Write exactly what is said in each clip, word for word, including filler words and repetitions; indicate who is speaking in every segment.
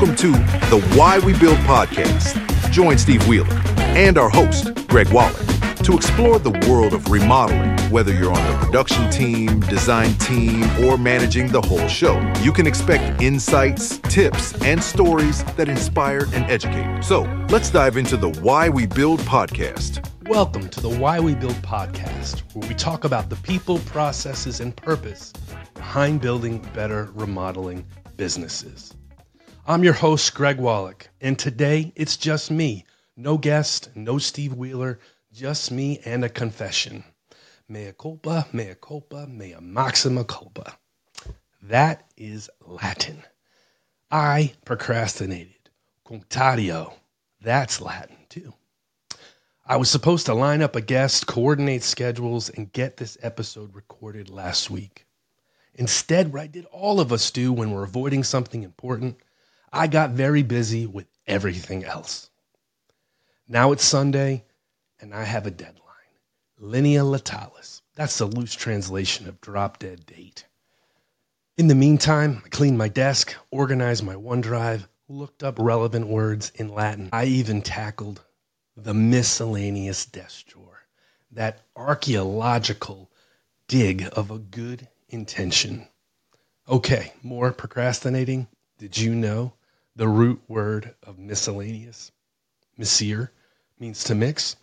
Speaker 1: Welcome to the Why We Build podcast. Join Steve Wheeler and our host, Greg Wallach, to explore the world of remodeling, whether you're on the production team, design team, or managing the whole show. You can expect insights, tips, and stories that inspire and educate. So let's dive into the Why We Build podcast.
Speaker 2: Welcome to the Why We Build podcast, where we talk about the people, processes, and purpose behind building better remodeling businesses. I'm your host, Greg Wallach, and today it's just me. No guest, no Steve Wheeler, just me and a confession. Mea culpa, mea culpa, mea maxima culpa. That is Latin. I procrastinated. Contrario. That's Latin too. I was supposed to line up a guest, coordinate schedules, and get this episode recorded last week. Instead, what I did all of us do when we're avoiding something important, I got very busy with everything else. Now it's Sunday, and I have a deadline. Linea Latalis. That's the loose translation of drop dead date. In the meantime, I cleaned my desk, organized my OneDrive, looked up relevant words in Latin. I even tackled the miscellaneous desk drawer, that archaeological dig of a good intention. Okay, more procrastinating. Did you know the root word of miscellaneous, misere, means to mix?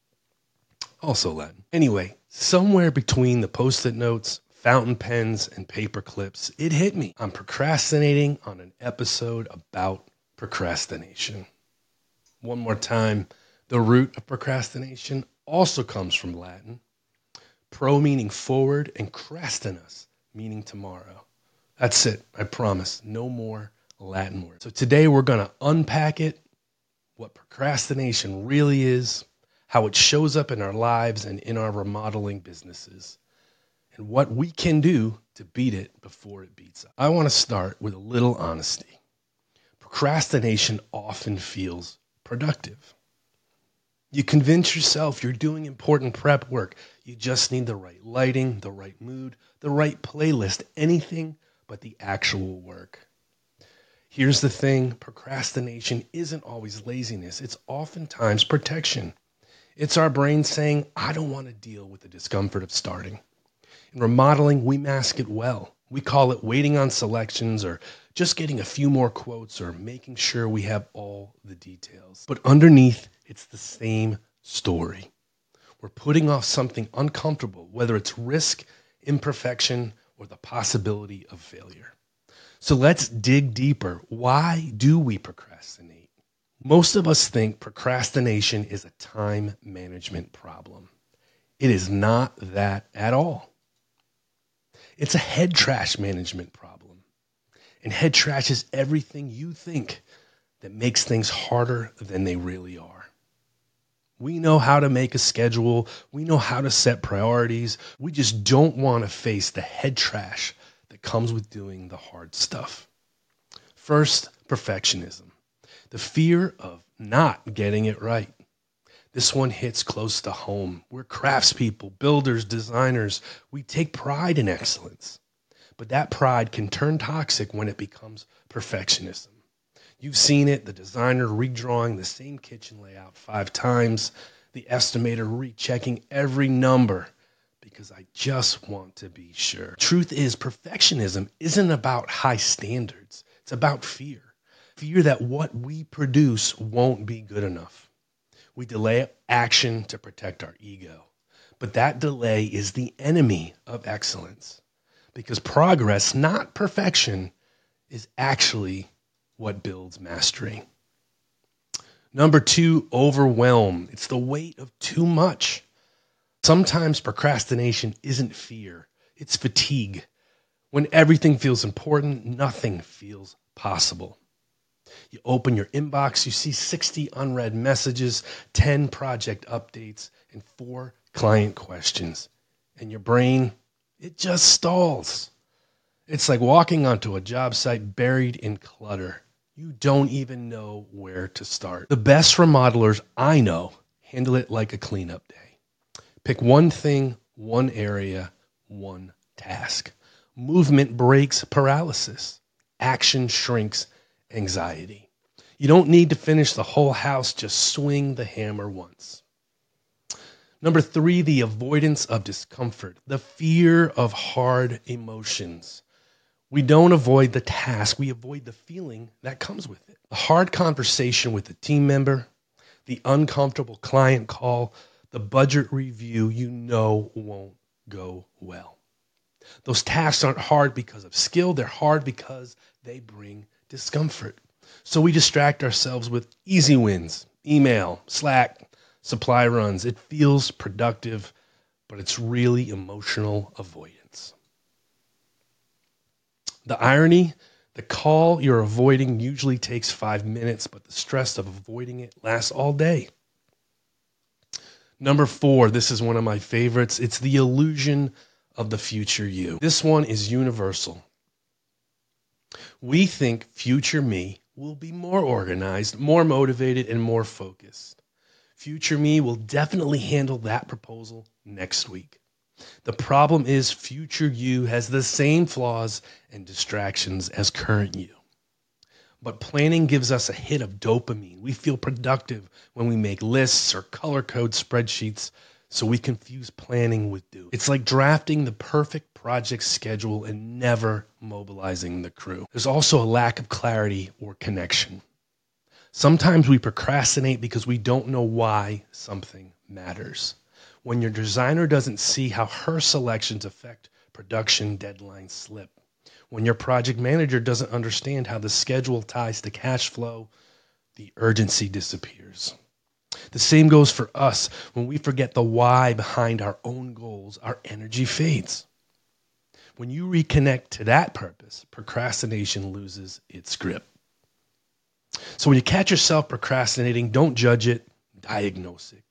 Speaker 2: Also Latin. Anyway, somewhere between the Post-it notes, fountain pens, and paper clips, it hit me. I'm procrastinating on an episode about procrastination. One more time, the root of procrastination also comes from Latin. Pro meaning forward and crastinus meaning tomorrow. That's it. I promise. No more Latin words. So today we're going to unpack it, what procrastination really is, how it shows up in our lives and in our remodeling businesses, and what we can do to beat it before it beats us. I want to start with a little honesty. Procrastination often feels productive. You convince yourself you're doing important prep work. You just need the right lighting, the right mood, the right playlist, anything but the actual work. Here's the thing, procrastination isn't always laziness. It's oftentimes protection. It's our brain saying, I don't want to deal with the discomfort of starting. In remodeling, we mask it well. We call it waiting on selections or just getting a few more quotes or making sure we have all the details. But underneath, it's the same story. We're putting off something uncomfortable, whether it's risk, imperfection, or the possibility of failure. So let's dig deeper. Why do we procrastinate? Most of us think procrastination is a time management problem. It is not that at all. It's a head trash management problem. And head trash is everything you think that makes things harder than they really are. We know how to make a schedule. We know how to set priorities. We just don't want to face the head trash that comes with doing the hard stuff. First, perfectionism. The fear of not getting it right. This one hits close to home. We're craftspeople, builders, designers. We take pride in excellence. But that pride can turn toxic when it becomes perfectionism. You've seen it, the designer redrawing the same kitchen layout five times, the estimator rechecking every number because I just want to be sure. Truth is, perfectionism isn't about high standards. It's about fear. Fear that what we produce won't be good enough. We delay action to protect our ego. But that delay is the enemy of excellence because progress, not perfection, is actually what builds mastery. Number two, overwhelm. It's the weight of too much. Sometimes procrastination isn't fear, it's fatigue. When everything feels important, nothing feels possible. You open your inbox, you see sixty unread messages, ten project updates, and four client questions. And your brain, it just stalls. It's like walking onto a job site buried in clutter. You don't even know where to start. The best remodelers I know handle it like a cleanup day. Pick one thing, one area, one task. Movement breaks paralysis. Action shrinks anxiety. You don't need to finish the whole house, just swing the hammer once. Number three, the avoidance of discomfort, the fear of hard emotions. We don't avoid the task, we avoid the feeling that comes with it. A hard conversation with a team member, the uncomfortable client call, the budget review you know won't go well. Those tasks aren't hard because of skill, they're hard because they bring discomfort. So we distract ourselves with easy wins, email, Slack, supply runs. It feels productive, but it's really emotional avoidance. The irony, the call you're avoiding usually takes five minutes, but the stress of avoiding it lasts all day. Number four, this is one of my favorites. It's the illusion of the future you. This one is universal. We think future me will be more organized, more motivated, and more focused. Future me will definitely handle that proposal next week. The problem is future you has the same flaws and distractions as current you. But planning gives us a hit of dopamine. We feel productive when we make lists or color code spreadsheets, so we confuse planning with do. It's like drafting the perfect project schedule and never mobilizing the crew. There's also a lack of clarity or connection. Sometimes we procrastinate because we don't know why something matters. When your designer doesn't see how her selections affect production deadline slip. When your project manager doesn't understand how the schedule ties to cash flow, the urgency disappears. The same goes for us. When we forget the why behind our own goals, our energy fades. When you reconnect to that purpose, procrastination loses its grip. So when you catch yourself procrastinating, don't judge it, diagnose it.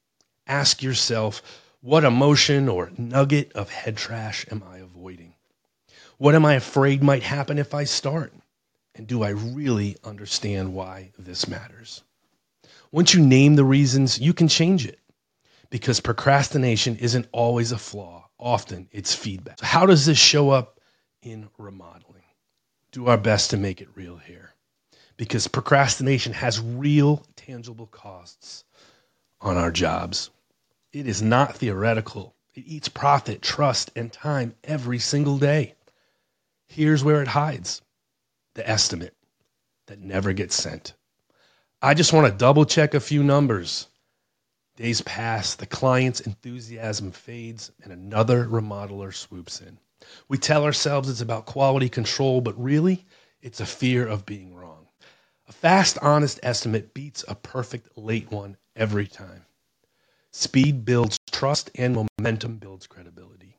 Speaker 2: Ask yourself, what emotion or nugget of head trash am I avoiding? What am I afraid might happen if I start? And do I really understand why this matters? Once you name the reasons, you can change it. Because procrastination isn't always a flaw. Often it's feedback. So how does this show up in remodeling? Do our best to make it real here. Because procrastination has real, tangible costs on our jobs. It is not theoretical. It eats profit, trust, and time every single day. Here's where it hides. The estimate that never gets sent. I just want to double check a few numbers. Days pass, the client's enthusiasm fades, and another remodeler swoops in. We tell ourselves it's about quality control, but really, it's a fear of being wrong. A fast, honest estimate beats a perfect late one every time. Speed builds trust and momentum builds credibility.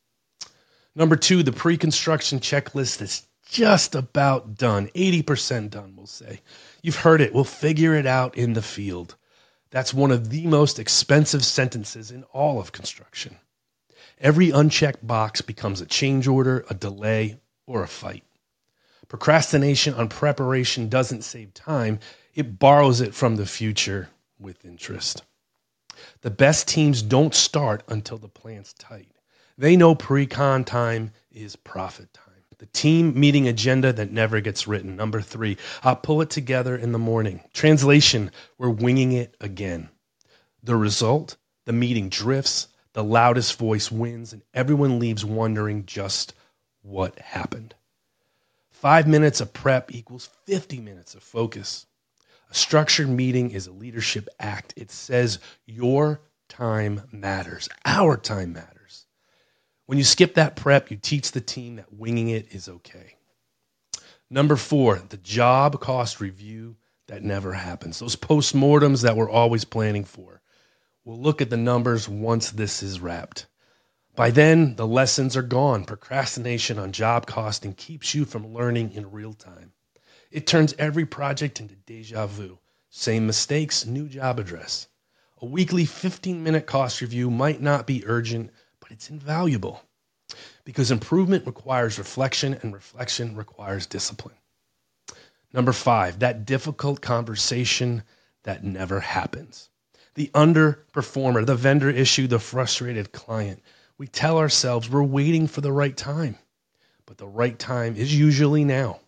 Speaker 2: Number two, the pre-construction checklist is just about done. eighty percent done, we'll say. You've heard it. We'll figure it out in the field. That's one of the most expensive sentences in all of construction. Every unchecked box becomes a change order, a delay, or a fight. Procrastination on preparation doesn't save time. It borrows it from the future with interest. The best teams don't start until the plan's tight. They know pre-con time is profit time. The team meeting agenda that never gets written. Number three, I'll pull it together in the morning. Translation, we're winging it again. The result, the meeting drifts, the loudest voice wins, and everyone leaves wondering just what happened. Five minutes of prep equals fifty minutes of focus. A structured meeting is a leadership act. It says your time matters. Our time matters. When you skip that prep, you teach the team that winging it is okay. Number four, the job cost review that never happens. Those postmortems that we're always planning for. We'll look at the numbers once this is wrapped. By then, the lessons are gone. Procrastination on job costing keeps you from learning in real time. It turns every project into deja vu. Same mistakes, new job address. A weekly fifteen-minute cost review might not be urgent, but it's invaluable. Because improvement requires reflection, and reflection requires discipline. Number five, that difficult conversation that never happens. The underperformer, the vendor issue, the frustrated client. We tell ourselves we're waiting for the right time, but the right time is usually now.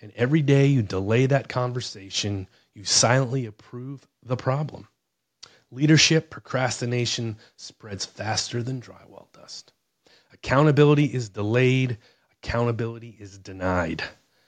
Speaker 2: And every day you delay that conversation, you silently approve the problem. Leadership procrastination spreads faster than drywall dust. Accountability is delayed. Accountability is denied.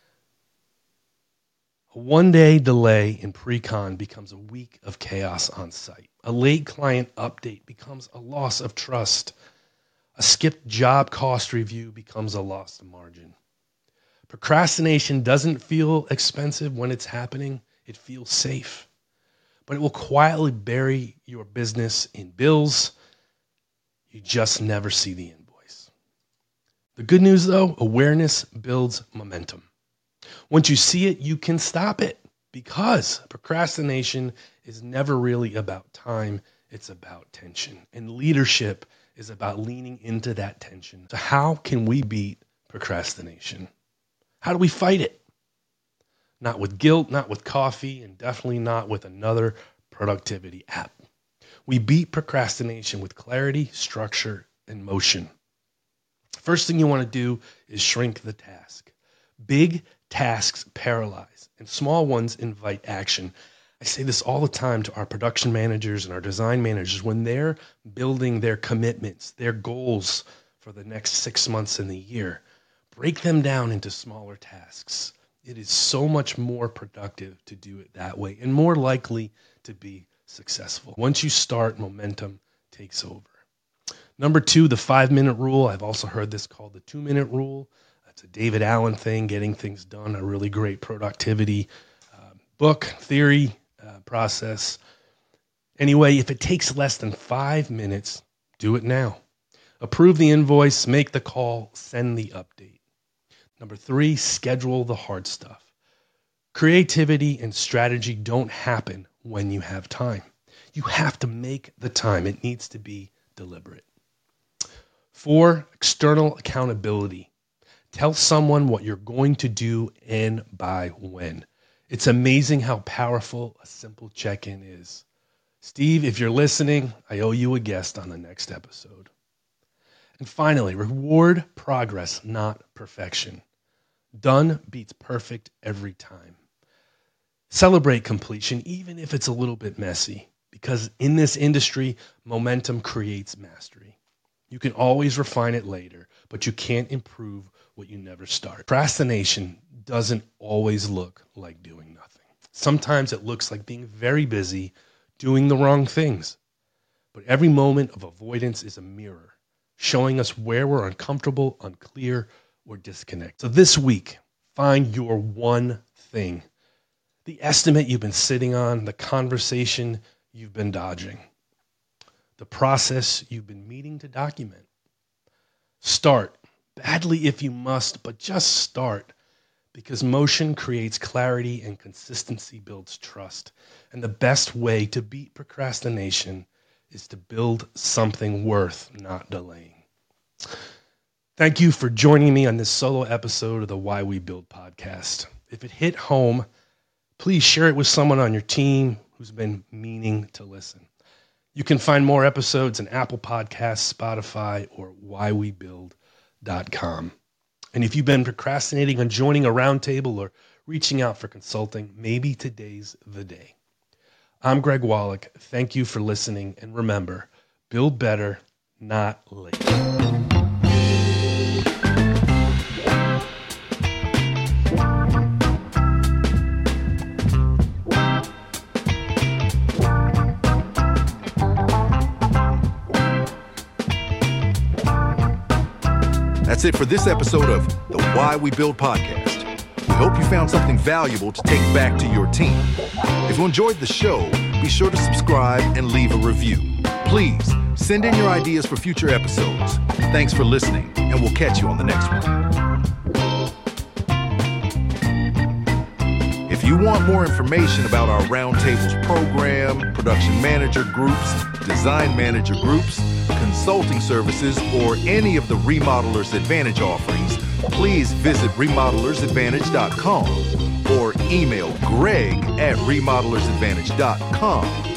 Speaker 2: A one-day delay in pre-con becomes a week of chaos on site. A late client update becomes a loss of trust. A skipped job cost review becomes a lost margin. Procrastination doesn't feel expensive when it's happening. It feels safe. But it will quietly bury your business in bills. You just never see the invoice. The good news, though, awareness builds momentum. Once you see it, you can stop it, because procrastination is never really about time. It's about tension. And leadership is about leaning into that tension. So how can we beat procrastination? How do we fight it? Not with guilt, not with coffee, and definitely not with another productivity app. We beat procrastination with clarity, structure, and motion. First thing you want to do is shrink the task. Big tasks paralyze, and small ones invite action. I say this all the time to our production managers and our design managers when they're building their commitments, their goals for the next six months in the year. Break them down into smaller tasks. It is so much more productive to do it that way and more likely to be successful. Once you start, momentum takes over. Number two, the five-minute rule. I've also heard this called the two-minute rule. It's a David Allen thing, getting things done, a really great productivity uh, book, theory, uh, process. Anyway, if it takes less than five minutes, do it now. Approve the invoice, make the call, send the update. Number three, schedule the hard stuff. Creativity and strategy don't happen when you have time. You have to make the time. It needs to be deliberate. Four, external accountability. Tell someone what you're going to do and by when. It's amazing how powerful a simple check-in is. Steve, if you're listening, I owe you a guest on the next episode. And finally, reward progress, not perfection. Done beats perfect every time. Celebrate completion, even if it's a little bit messy, because in this industry, momentum creates mastery. You can always refine it later, but you can't improve what you never start. Procrastination doesn't always look like doing nothing. Sometimes it looks like being very busy, doing the wrong things. But every moment of avoidance is a mirror, showing us where we're uncomfortable, unclear, or disconnected. So this week, find your one thing. The estimate you've been sitting on, the conversation you've been dodging, the process you've been meaning to document. Start, badly if you must, but just start, because motion creates clarity and consistency builds trust. And the best way to beat procrastination is to build something worth not delaying. Thank you for joining me on this solo episode of the Why We Build podcast. If it hit home, please share it with someone on your team who's been meaning to listen. You can find more episodes in Apple Podcasts, Spotify, or why we build dot com. And if you've been procrastinating on joining a roundtable or reaching out for consulting, maybe today's the day. I'm Greg Wallach. Thank you for listening. And remember, build better, not late.
Speaker 1: That's it for this episode of the Why We Build podcast. We hope you found something valuable to take back to your team. If you enjoyed the show, be sure to subscribe and leave a review. Please send in your ideas for future episodes. Thanks for listening, and we'll catch you on the next one. If you want more information about our Roundtables program, production manager groups, design manager groups, consulting services, or any of the Remodelers Advantage offerings, please visit remodelers advantage dot com or email greg at remodelers advantage dot com.